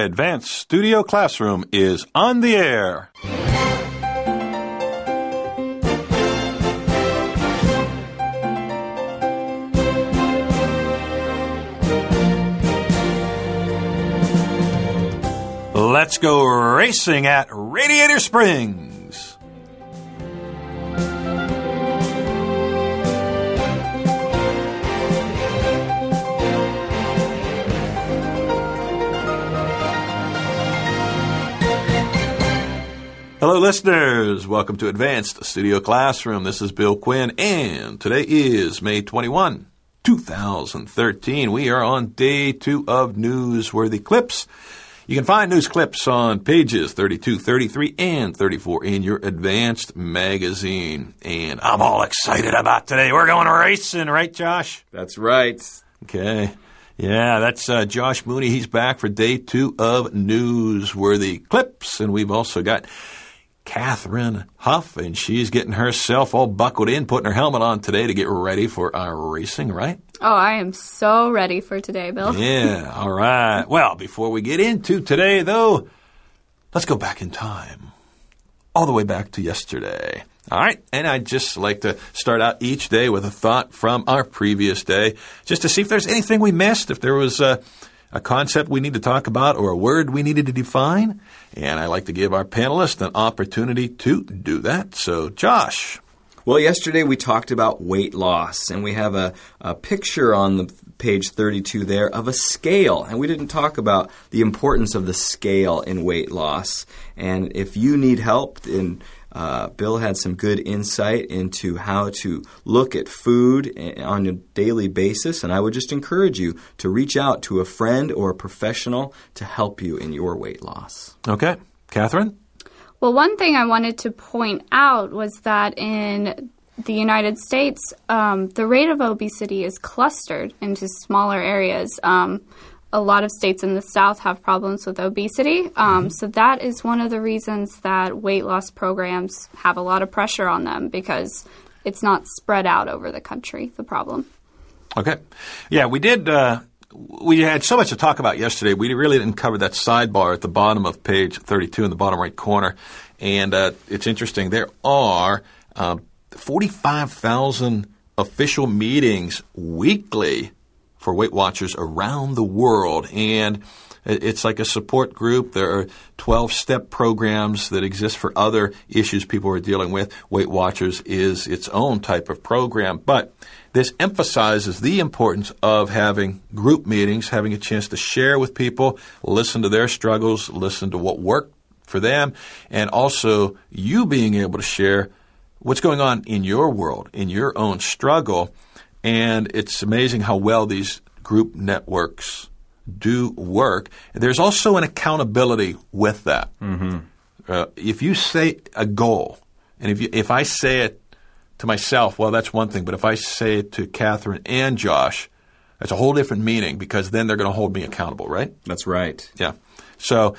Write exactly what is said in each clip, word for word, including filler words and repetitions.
Advanced Studio Classroom is on the air. Let's go racing at Radiator Springs. Hello, listeners. Welcome to Advanced Studio Classroom. This is Bill Quinn, and today is May twenty-first, two thousand thirteen. We are on day two of Newsworthy Clips. You can find news clips on pages thirty-two, thirty-three, and thirty-four in your Advanced magazine. And I'm all excited about today. We're going racing, right, Josh? That's right. Okay. Yeah, that's uh, Josh Mooney. He's back for day two of Newsworthy Clips. And we've also got Catherine Huff, and she's getting herself all buckled in, putting her helmet on today to get ready for our racing, right? Oh, I am so ready for today, Bill. Yeah, all right. Well, before we get into today, though, let's go back in time, all the way back to yesterday. All right, and I'd just like to start out each day with a thought from our previous day, just to see if there's anything we missed, if there was a, a concept we need to talk about or a word we needed to define. And I like to give our panelists an opportunity to do that. So, Josh. Well, yesterday we talked about weight loss, and we have a, a picture on the page thirty-two there of a scale. And we didn't talk about the importance of the scale in weight loss. And if you need help, in Uh, Bill had some good insight into how to look at food on a daily basis, and I would just encourage you to reach out to a friend or a professional to help you in your weight loss. Okay. Catherine? Well, one thing I wanted to point out was that in the United States, um, the rate of obesity is clustered into smaller areas. Um, A lot of states in the South have problems with obesity, um, mm-hmm. so that is one of the reasons that weight loss programs have a lot of pressure on them, because it's not spread out over the country, the problem. Okay. Yeah, we did uh, – we had so much to talk about yesterday. We really didn't cover that sidebar at the bottom of page thirty-two in the bottom right corner, and uh, it's interesting. There are uh, forty-five thousand official meetings weekly for Weight Watchers around the world, and it's like a support group. There are twelve-step programs that exist for other issues people are dealing with. Weight Watchers is its own type of program, but this emphasizes the importance of having group meetings, having a chance to share with people, listen to their struggles, listen to what worked for them, and also you being able to share what's going on in your world, in your own struggle. And it's amazing how well these group networks do work. There's also an accountability with that. Mm-hmm. Uh, if you say a goal, and if you, if I say it to myself, well, that's one thing. But if I say it to Catherine and Josh, that's a whole different meaning, because then they're going to hold me accountable, right? That's right. Yeah. So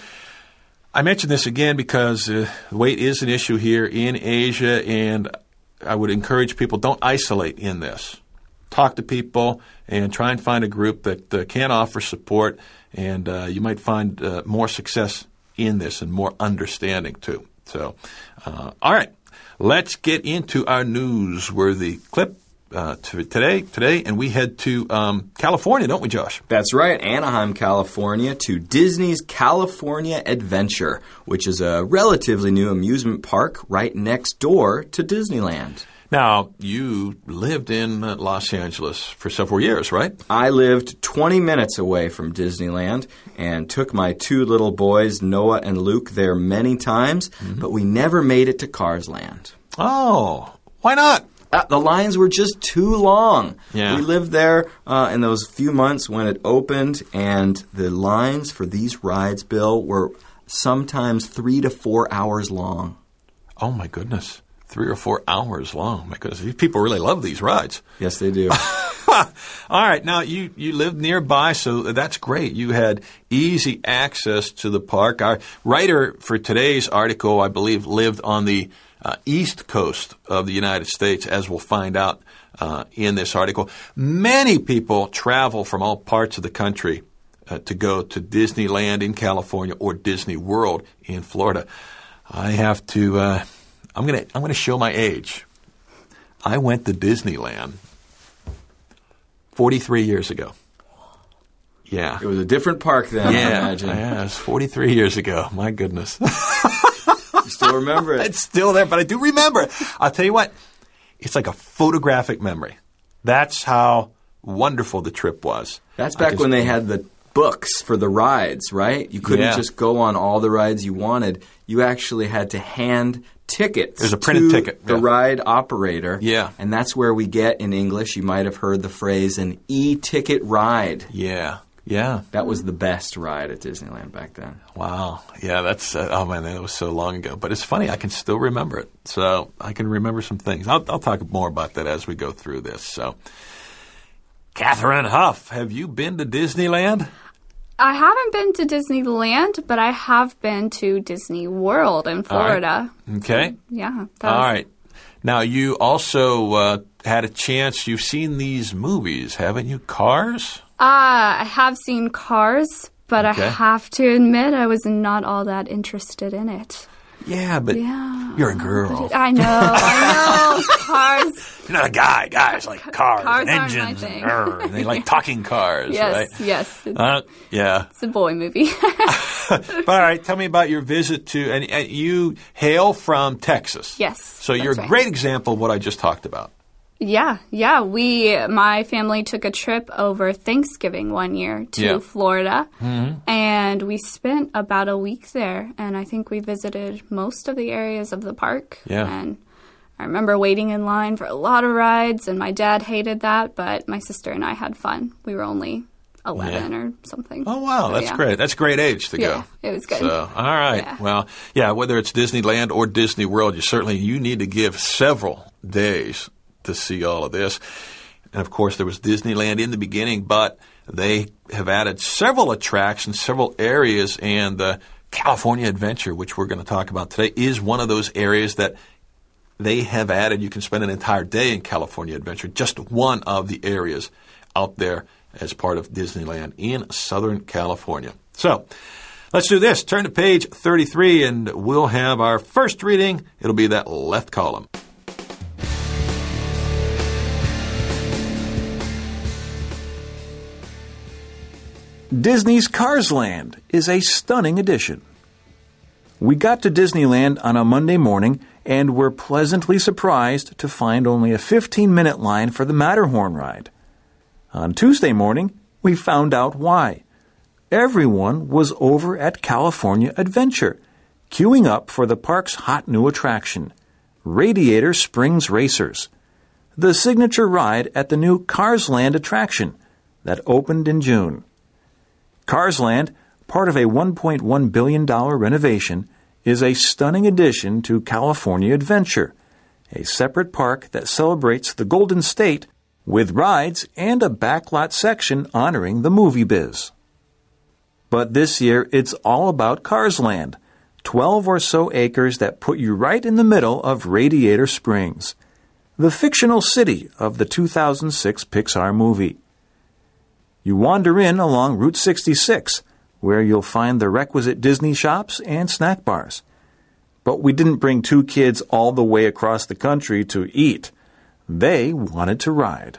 I mention this again because uh, weight is an issue here in Asia, and I would encourage people, don't isolate in this. Talk to people and try and find a group that uh, can offer support, and uh, you might find uh, more success in this and more understanding too. So, uh, all right, let's get into our newsworthy clip uh, to today. Today, and we head to um, California, don't we, Josh? That's right, Anaheim, California, to Disney's California Adventure, which is a relatively new amusement park right next door to Disneyland. Now, you lived in Los Angeles for several years, right? I lived twenty minutes away from Disneyland and took my two little boys, Noah and Luke, there many times, mm-hmm. but we never made it to Cars Land. Oh, why not? Uh, the lines were just too long. Yeah. We lived there uh, in those few months when it opened, and the lines for these rides, Bill, were sometimes three to four hours long. Oh, my goodness. Three or four hours long. My goodness, these people really love these rides. Yes, they do. All right. Now, you, you lived nearby, so that's great. You had easy access to the park. Our writer for today's article, I believe, lived on the uh, east coast of the United States, as we'll find out uh, in this article. Many people travel from all parts of the country uh, to go to Disneyland in California or Disney World in Florida. I have to. Uh, I'm gonna. I'm gonna show my age. I went to Disneyland forty-three years ago. Yeah. It was a different park then, yeah, I imagine. Yeah, it was forty-three years ago. My goodness. You still remember it. It's still there, but I do remember it. I'll tell you what. It's like a photographic memory. That's how wonderful the trip was. That's back when they had the books for the rides, right? You couldn't Yeah. just go on all the rides you wanted. You actually had to hand tickets There's a printed to ticket, the yeah. ride operator. Yeah. And that's where we get, in English, you might have heard the phrase, an e-ticket ride. Yeah. Yeah. That was the best ride at Disneyland back then. Wow. Yeah, that's, uh, oh man, that was so long ago. But it's funny, I can still remember it. So I can remember some things. I'll, I'll talk more about that as we go through this. So, Catherine Huff, have you been to Disneyland? I haven't been to Disneyland, but I have been to Disney World in Florida. Right. Okay. Yeah. That All was, right. Now, you also uh, had a chance, you've seen these movies, haven't you? Cars? Uh, I have seen Cars, but Okay. I have to admit I was not all that interested in it. Yeah, but Yeah. you're a girl. I know, I know. Cars. You're not a guy. Guys like cars, Cars and aren't my engines, thing. and, grr, and they like talking cars, Yes, right? yes. It's, Uh, yeah. it's a boy movie. But all right, tell me about your visit to, and, and you hail from Texas. Yes, So you're that's a right. great example of what I just talked about. Yeah, yeah. We, my family took a trip over Thanksgiving one year to Yeah. Florida, and we spent about a week there. And I think we visited most of the areas of the park. Yeah. And I remember waiting in line for a lot of rides, and my dad hated that, but my sister and I had fun. We were only eleven Yeah. or something. Oh, wow. So, That's yeah. great. That's a great age to Yeah, go. it was good. So, all right. Yeah. Well, yeah, whether it's Disneyland or Disney World, you certainly you need to give several days to see all of this. And, of course, there was Disneyland in the beginning, but they have added several attractions, several areas, and the California Adventure, which we're going to talk about today, is one of those areas that they have added. You can spend an entire day in California Adventure, just one of the areas out there as part of Disneyland in Southern California. So let's do this. Turn to page thirty-three, and we'll have our first reading. It'll be that left column. Disney's Cars Land is a stunning addition. We got to Disneyland on a Monday morning and were pleasantly surprised to find only a fifteen-minute line for the Matterhorn ride. On Tuesday morning, we found out why. Everyone was over at California Adventure, queuing up for the park's hot new attraction, Radiator Springs Racers, the signature ride at the new Cars Land attraction that opened in June. Cars Land, part of a one point one billion dollars renovation, is a stunning addition to California Adventure, a separate park that celebrates the Golden State with rides and a backlot section honoring the movie biz. But this year, it's all about Cars Land, twelve or so acres that put you right in the middle of Radiator Springs, the fictional city of the two thousand six Pixar movie. You wander in along Route sixty-six, where you'll find the requisite Disney shops and snack bars. But we didn't bring two kids all the way across the country to eat. They wanted to ride.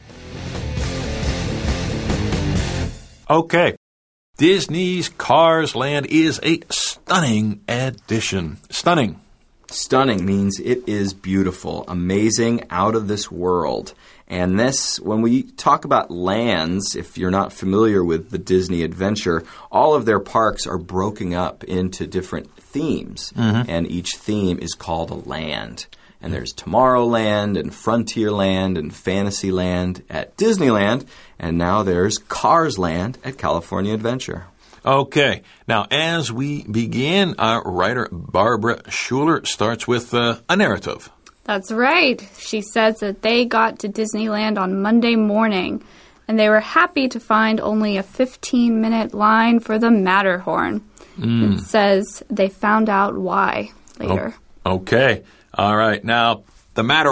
Okay. Disney's Cars Land is a stunning addition. Stunning. Stunning means it is beautiful, amazing, out of this world. And this, when we talk about lands, if you're not familiar with the Disney Adventure, all of their parks are broken up into different themes. Mm-hmm. And each theme is called a land. And there's Tomorrowland and Frontierland and Fantasyland at Disneyland. And now there's Cars Land at California Adventure. Okay. Now, as we begin, our writer Barbara Schuler starts with uh, a narrative. That's right. She says that they got to Disneyland on Monday morning, and they were happy to find only a fifteen-minute line for the Matterhorn. Mm. It says they found out why later. Oh, okay. All right. Now, the Matterhorn.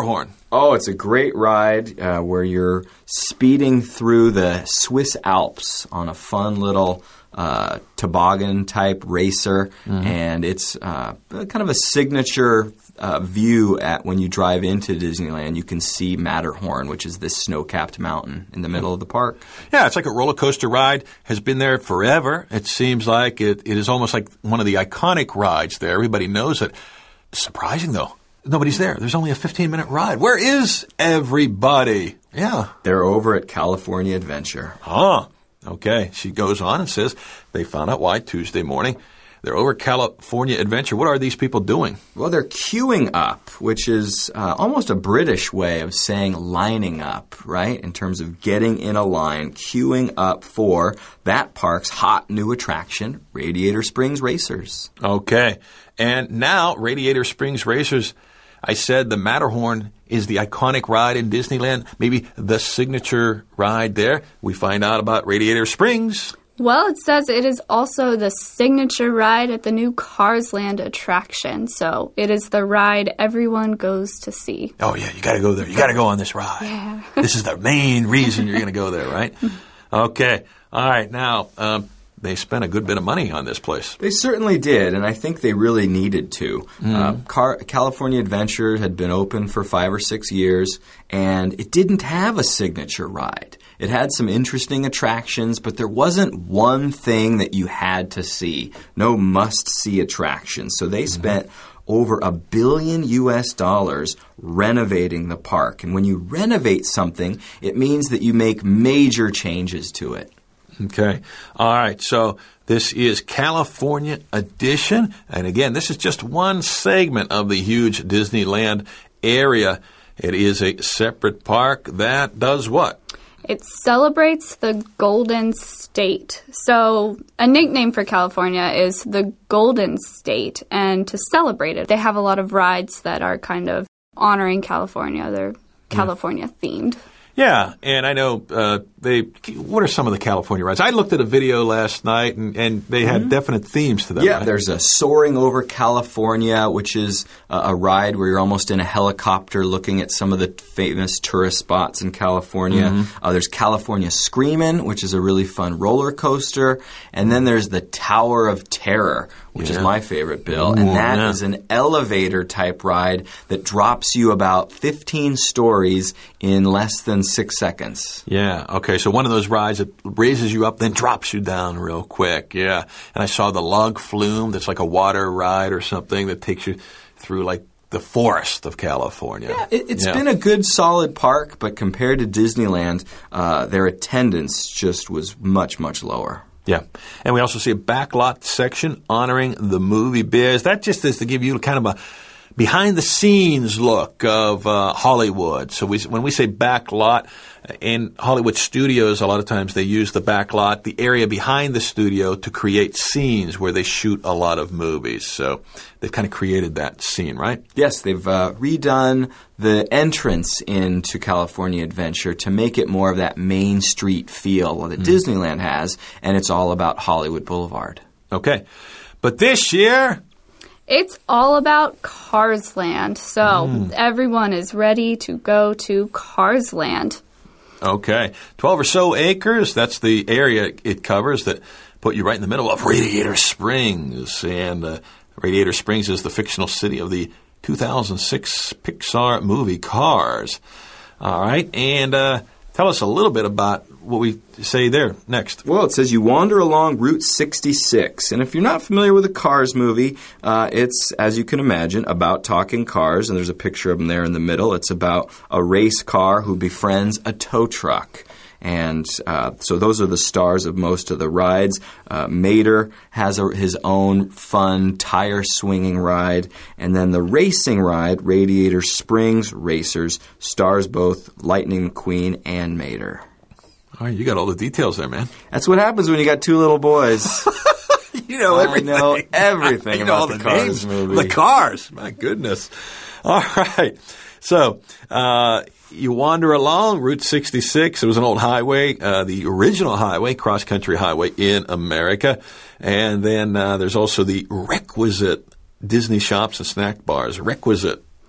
Oh, it's a great ride uh, where you're speeding through the Swiss Alps on a fun little uh, toboggan-type racer, mm-hmm. and it's uh, kind of a signature uh, view at when you drive into Disneyland. You can see Matterhorn, which is this snow-capped mountain in the middle of the park. Yeah, it's like a roller coaster ride. Has been there forever. It seems like it, it is almost like one of the iconic rides there. Everybody knows it. Surprising, though. Nobody's there. There's only a fifteen-minute ride. Where is everybody? Yeah. They're over at California Adventure. Huh. Okay. She goes on and says they found out why Tuesday morning. They're over at California Adventure. What are these people doing? Well, they're queuing up, which is uh, almost a British way of saying lining up, right? In terms of getting in a line, queuing up for that park's hot new attraction, Radiator Springs Racers. Okay. And now Radiator Springs Racers, I said the Matterhorn is the iconic ride in Disneyland, maybe the signature ride there. We find out about Radiator Springs. Well, it says it is also the signature ride at the new Cars Land attraction. So it is the ride everyone goes to see. Oh, yeah, you got to go there. You got to go on this ride. Yeah. This is the main reason you're going to go there, right? Okay. All right. Now, um, they spent a good bit of money on this place. They certainly did, and I think they really needed to. Mm. Uh, Car- California Adventure had been open for five or six years, and it didn't have a signature ride. It had some interesting attractions, but there wasn't one thing that you had to see. No must-see attractions. So they spent mm-hmm. over a billion U S dollars renovating the park. And when you renovate something, it means that you make major changes to it. Okay. All right. So this is California Edition. And again, this is just one segment of the huge Disneyland area. It is a separate park that does what? It celebrates the Golden State. So a nickname for California is the Golden State. And to celebrate it, they have a lot of rides that are kind of honoring California. They're California themed. Yeah, and I know uh, they. What are some of the California rides? I looked at a video last night, and, and they had mm-hmm. definite themes to them. Yeah, right? There's a Soaring Over California, which is a, a ride where you're almost in a helicopter looking at some of the famous tourist spots in California. Mm-hmm. Uh, there's California Screamin', which is a really fun roller coaster. And then there's the Tower of Terror, which yeah. is my favorite, Bill. Ooh, and that yeah. is an elevator-type ride that drops you about fifteen stories in less than six seconds. Yeah, okay. So one of those rides that raises you up, then drops you down real quick. Yeah. And I saw the Log Flume that's like a water ride or something that takes you through like the forest of California. Yeah, it, it's yeah. been a good, solid park, but compared to Disneyland, uh, their attendance just was much, much lower. Yeah. And we also see a backlot section honoring the movie biz. That just is to give you kind of a behind-the-scenes look of uh, Hollywood. So we, when we say backlot, in Hollywood studios, a lot of times they use the backlot, the area behind the studio, to create scenes where they shoot a lot of movies. So they've kind of created that scene, right? Yes, they've uh, redone the entrance into California Adventure to make it more of that Main Street feel that mm. Disneyland has, and it's all about Hollywood Boulevard. Okay. But this year... It's all about Cars Land. So mm. everyone is ready to go to Cars Land. Okay. twelve or so acres, that's the area it covers that put you right in the middle of Radiator Springs. And uh, Radiator Springs is the fictional city of the two thousand six Pixar movie Cars. All right. And uh, tell us a little bit about what we say there next. Well, it says you wander along Route sixty-six. And if you're not familiar with a Cars movie, uh, it's, as you can imagine, about talking cars. And there's a picture of them there in the middle. It's about a race car who befriends a tow truck. And uh, so those are the stars of most of the rides. Uh, Mater has a, his own fun tire-swinging ride. And then the racing ride, Radiator Springs Racers, stars both Lightning McQueen and Mater. All right, you got all the details there, man. That's what happens when you got two little boys. You know everything. I know everything I know about all the, the Cars names, movie. The Cars. My goodness. All right. So uh, you wander along Route sixty-six. It was an old highway, uh, the original highway, cross-country highway in America. And then uh, there's also the Requisite Disney shops and snack bars. Requisite.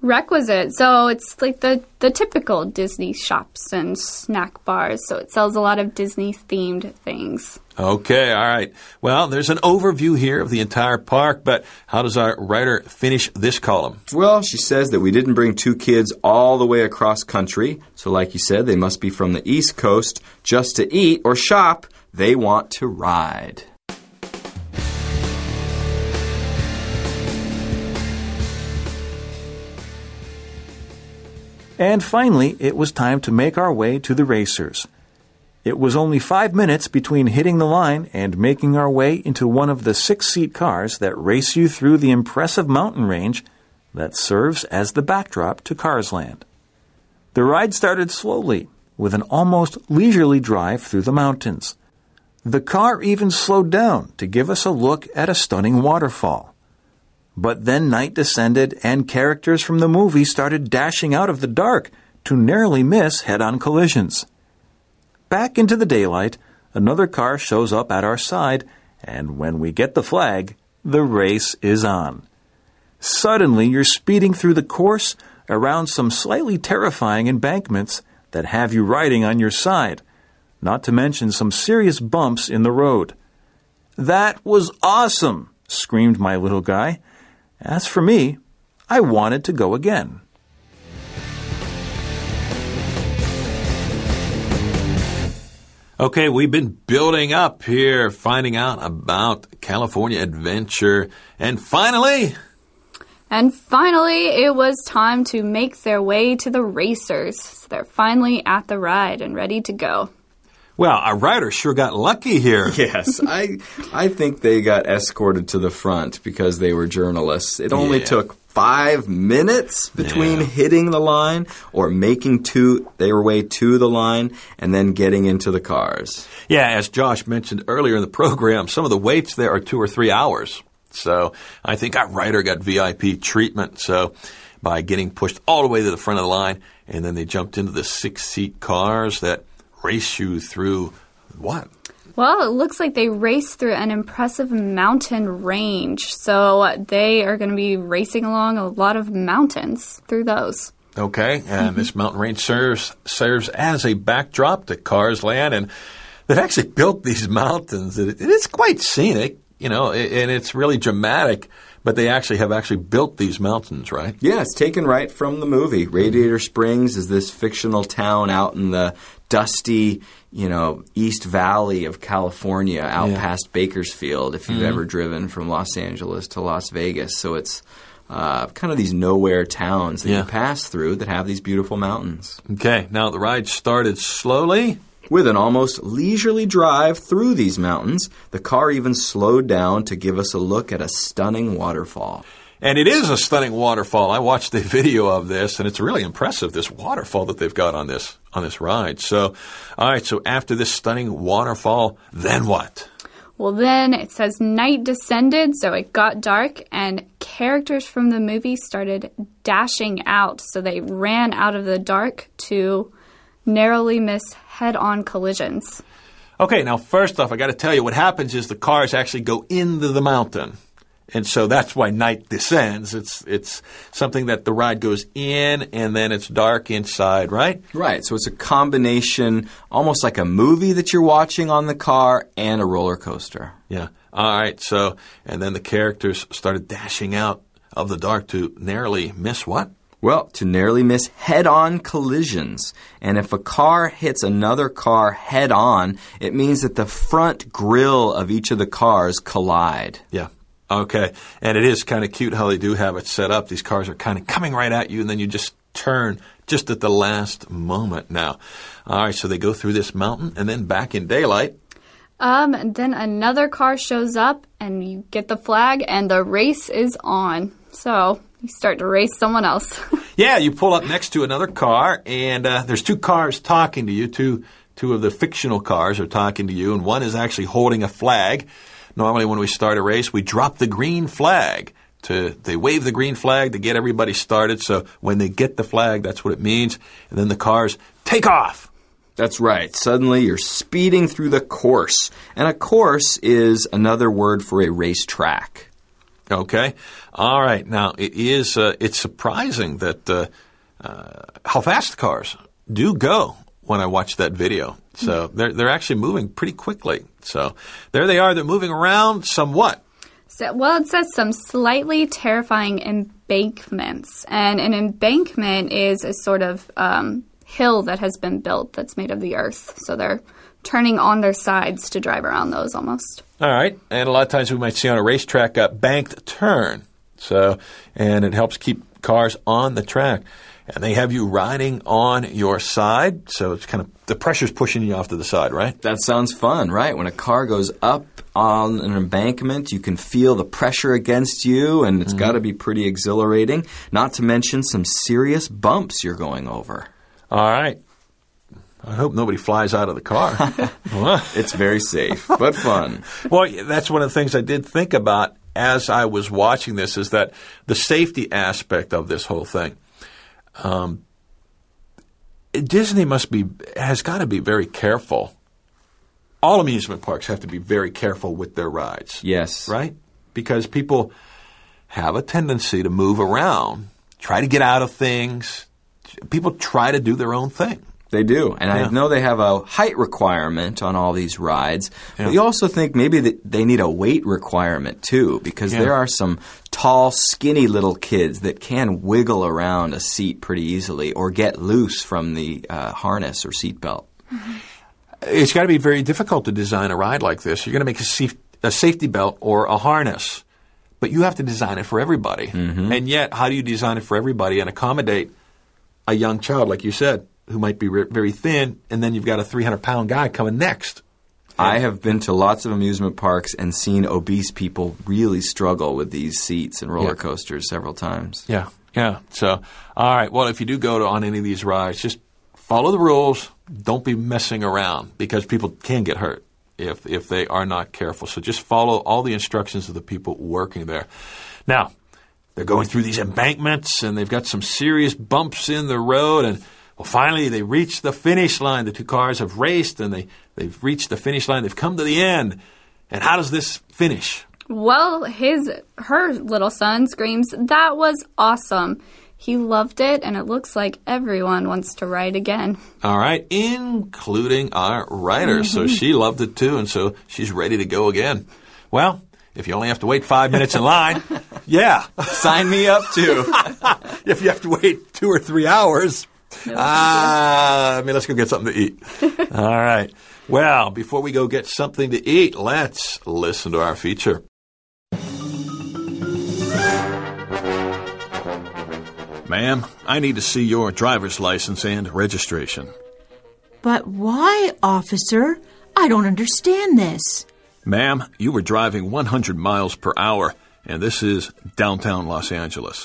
requisite. So it's like the, the typical Disney shops and snack bars. So it sells a lot of Disney-themed things. Okay, all right. Well, there's an overview here of the entire park, but how does our writer finish this column? Well, she says that we didn't bring two kids all the way across country. So like you said, they must be from the East Coast just to eat or shop. They want to ride. And finally, it was time to make our way to the racers. It was only five minutes between hitting the line and making our way into one of the six-seat cars that race you through the impressive mountain range that serves as the backdrop to Cars Land. The ride started slowly, with an almost leisurely drive through the mountains. The car even slowed down to give us a look at a stunning waterfall. But then night descended and characters from the movie started dashing out of the dark to narrowly miss head-on collisions. Back into the daylight, another car shows up at our side, and when we get the flag, the race is on. Suddenly, you're speeding through the course around some slightly terrifying embankments that have you riding on your side, not to mention some serious bumps in the road. "That was awesome!" screamed my little guy. As for me, I wanted to go again. Okay, we've been building up here, finding out about California Adventure, and finally... And finally, it was time to make their way to the racers. So they're finally at the ride and ready to go. Well, our writer sure got lucky here. Yes, I I think they got escorted to the front because they were journalists. It only Yeah. took five minutes between Yeah. hitting the line or making to their way to the line and then getting into the cars. Yeah, as Josh mentioned earlier in the program, some of the waits there are two or three hours. So I think our writer got V I P treatment. So by getting pushed all the way to the front of the line, and then they jumped into the six-seat cars that race you through what? Well, it looks like they race through an impressive mountain range. So they are going to be racing along a lot of mountains through those. Okay, and this mountain range serves serves as a backdrop to Cars Land, and they've actually built these mountains. It, it's quite scenic, you know, and it's really dramatic. But they actually have actually built these mountains, right? Yeah, it's taken right from the movie. Radiator Springs is this fictional town out in the dusty, you know, East Valley of California, out Yeah. past Bakersfield, if you've Mm-hmm. ever driven from Los Angeles to Las Vegas. So it's uh, kind of these nowhere towns that Yeah. you pass through that have these beautiful mountains. Okay, now the ride started slowly. With an almost leisurely drive through these mountains, the car even slowed down to give us a look at a stunning waterfall. And it is a stunning waterfall. I watched the video of this, and it's really impressive, this waterfall that they've got on this on this ride. So, all right, so after this stunning waterfall, then what? Well, then it says night descended, so it got dark, and characters from the movie started dashing out. So they ran out of the dark to narrowly miss head-on collisions. Okay, now first off, I got to tell you, what happens is the cars actually go into the mountain. And so that's why night descends. It's it's something that the ride goes in and then it's dark inside, right? Right, so it's a combination, almost like a movie that you're watching on the car and a roller coaster. Yeah. All right, so, and then the characters started dashing out of the dark to narrowly miss what? Well, to narrowly miss head-on collisions. And if a car hits another car head-on, it means that the front grille of each of the cars collide. Yeah. Okay. And it is kind of cute how they do have it set up. These cars are kind of coming right at you, and then you just turn just at the last moment now. All right, so they go through this mountain, and then back in daylight. Um, and then another car shows up, and you get the flag, and the race is on. So you start to race someone else. Yeah, you pull up next to another car, and uh, there's two cars talking to you. Two, two of the fictional cars are talking to you, and one is actually holding a flag. Normally when we start a race, we drop the green flag. To They wave the green flag to get everybody started. So when they get the flag, that's what it means. And then the cars take off. That's right. Suddenly you're speeding through the course. And a course is another word for a racetrack. Okay. All right. Now, it is, uh, it's surprising that, uh, uh, how fast the cars do go when I watch that video. So they're, they're actually moving pretty quickly. So there they are. They're moving around somewhat. So, well, it says some slightly terrifying embankments. And an embankment is a sort of um, hill that has been built that's made of the earth. So they're turning on their sides to drive around those almost. All right. And a lot of times we might see on a racetrack a banked turn. So, and it helps keep cars on the track. And they have you riding on your side. So it's kind of, the pressure's pushing you off to the side, right? That sounds fun, right? When a car goes up on an embankment, you can feel the pressure against you, and it's mm-hmm. got to be pretty exhilarating. Not to mention some serious bumps you're going over. All right. I hope nobody flies out of the car. It's very safe, but fun. Well, that's one of the things I did think about as I was watching this, is that the safety aspect of this whole thing. Um, Disney must be has got to be very careful. All amusement parks have to be very careful with their rides. Yes. Right? Because people have a tendency to move around, try to get out of things. People try to do their own thing. They do. And yeah. I know they have a height requirement on all these rides. Yeah. But you also think maybe that they need a weight requirement, too, because yeah. there are some tall, skinny little kids that can wiggle around a seat pretty easily or get loose from the uh, harness or seatbelt. Mm-hmm. It's got to be very difficult to design a ride like this. You're going to make a, saf- a safety belt or a harness, but you have to design it for everybody. Mm-hmm. And yet, how do you design it for everybody and accommodate a young child, like you said, who might be re- very thin, and then you've got a three hundred pound guy coming next? I have been to lots of amusement parks and seen obese people really struggle with these seats and roller yeah. coasters several times. Yeah, yeah. So, all right. Well, if you do go to, on any of these rides, just follow the rules. Don't be messing around, because people can get hurt if if they are not careful. So just follow all the instructions of the people working there. Now, they're going through these embankments, and they've got some serious bumps in the road, and well, finally, they reach the finish line. The two cars have raced, and they, they've reached the finish line. They've come to the end. And how does this finish? Well, his her little son screams, "That was awesome." He loved it, and it looks like everyone wants to ride again. All right, including our writer. Mm-hmm. So she loved it, too, and so she's ready to go again. Well, if you only have to wait five minutes in line, yeah. Sign me up, too. If you have to wait two or three hours... Ah, uh, I mean, let's go get something to eat. All right. Well, before we go get something to eat, let's listen to our feature. Ma'am, I need to see your driver's license and registration. But why, officer? I don't understand this. Ma'am, you were driving one hundred miles per hour, and this is downtown Los Angeles.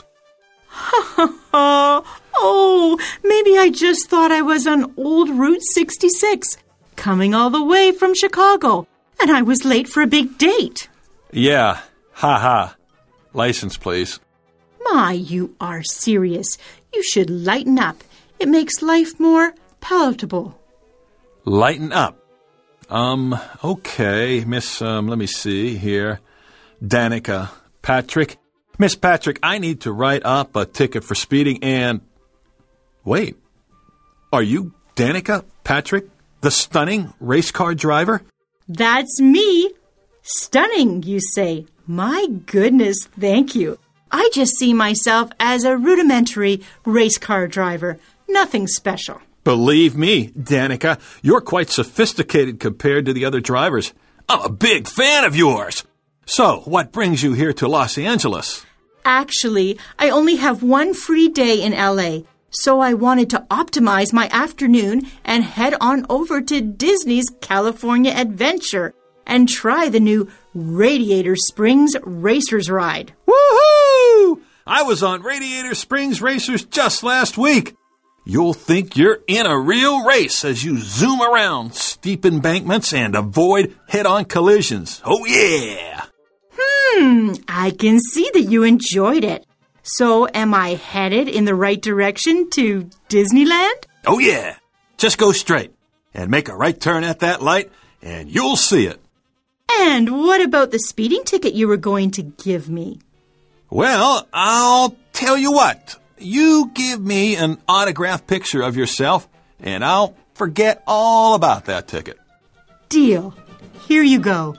Oh, maybe I just thought I was on old Route sixty-six, coming all the way from Chicago, and I was late for a big date. Yeah, ha ha. License, please. My, you are serious. You should lighten up. It makes life more palatable. Lighten up? Um, okay, Miss, um, let me see here. Danica Patrick. Miss Patrick, I need to write up a ticket for speeding and... Wait, are you Danica Patrick, the stunning race car driver? That's me. Stunning, you say. My goodness, thank you. I just see myself as a rudimentary race car driver. Nothing special. Believe me, Danica, you're quite sophisticated compared to the other drivers. I'm a big fan of yours. So, what brings you here to Los Angeles? Actually, I only have one free day in L A, so I wanted to optimize my afternoon and head on over to Disney's California Adventure and try the new Radiator Springs Racers ride. Woohoo! I was on Radiator Springs Racers just last week. You'll think you're in a real race as you zoom around steep embankments and avoid head-on collisions. Oh, yeah! Hmm, I can see that you enjoyed it. So am I headed in the right direction to Disneyland? Oh, yeah. Just go straight and make a right turn at that light, and you'll see it. And what about the speeding ticket you were going to give me? Well, I'll tell you what. You give me an autographed picture of yourself, and I'll forget all about that ticket. Deal. Here you go.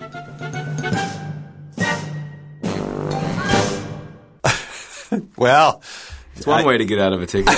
Well, It's one I- way to get out of a ticket.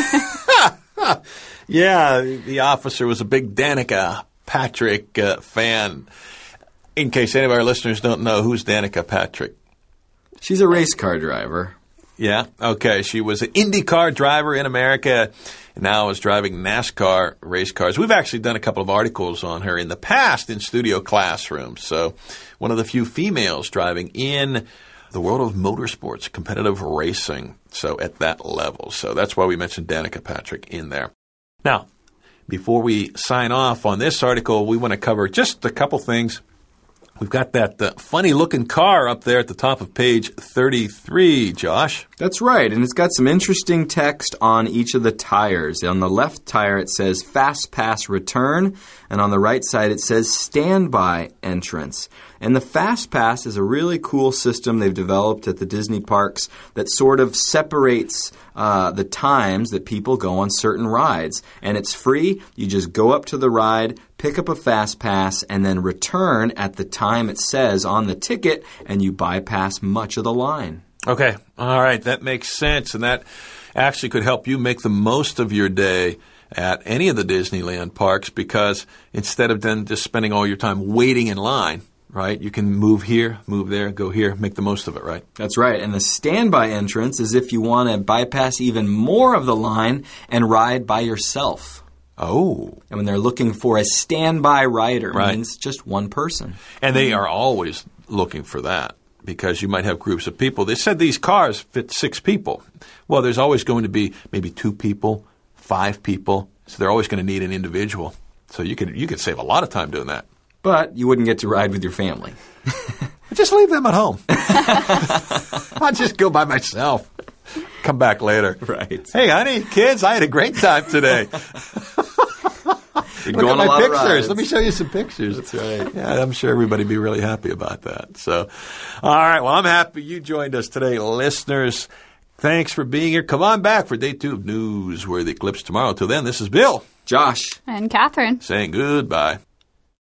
Yeah, the officer was a big Danica Patrick uh, fan. In case any of our listeners don't know, who's Danica Patrick? She's a race car driver. Yeah, okay. She was an IndyCar driver in America, and now is driving NASCAR race cars. We've actually done a couple of articles on her in the past in Studio Classrooms. So one of the few females driving in the world of motorsports, competitive racing, so at that level. So that's why we mentioned Danica Patrick in there. Now, before we sign off on this article, we want to cover just a couple things. We've got that uh, funny-looking car up there at the top of page thirty-three, Josh. That's right, and it's got some interesting text on each of the tires. On the left tire, it says Fast Pass Return, and on the right side, it says Standby Entrance. And the Fast Pass is a really cool system they've developed at the Disney parks that sort of separates uh, the times that people go on certain rides. And it's free. You just go up to the ride, pick up a Fast Pass, and then return at the time it says on the ticket, and you bypass much of the line. Okay, all right, that makes sense, and that actually could help you make the most of your day at any of the Disneyland parks, because instead of then just spending all your time waiting in line, right, you can move here, move there, go here, make the most of it, right? That's right. And the standby entrance is if you want to bypass even more of the line and ride by yourself. Oh. And when they're looking for a standby rider, Right. it means just one person. And they are always looking for that, because you might have groups of people. They said these cars fit six people. Well, there's always going to be maybe two people, five people, so they're always going to need an individual. So you could you could save a lot of time doing that. But you wouldn't get to ride with your family. Just leave them at home. I'll just go by myself. Come back later. Right. Hey, honey, kids, I had a great time today. You'd Look go at on a my lot of pictures. rides. Let me show you some pictures. That's right. Yeah, I'm sure everybody would be really happy about that. So, all right. Well, I'm happy you joined us today, listeners. Thanks for being here. Come on back for day two of Newsworthy Clips tomorrow. Till then, this is Bill Josh. And Catherine. saying goodbye.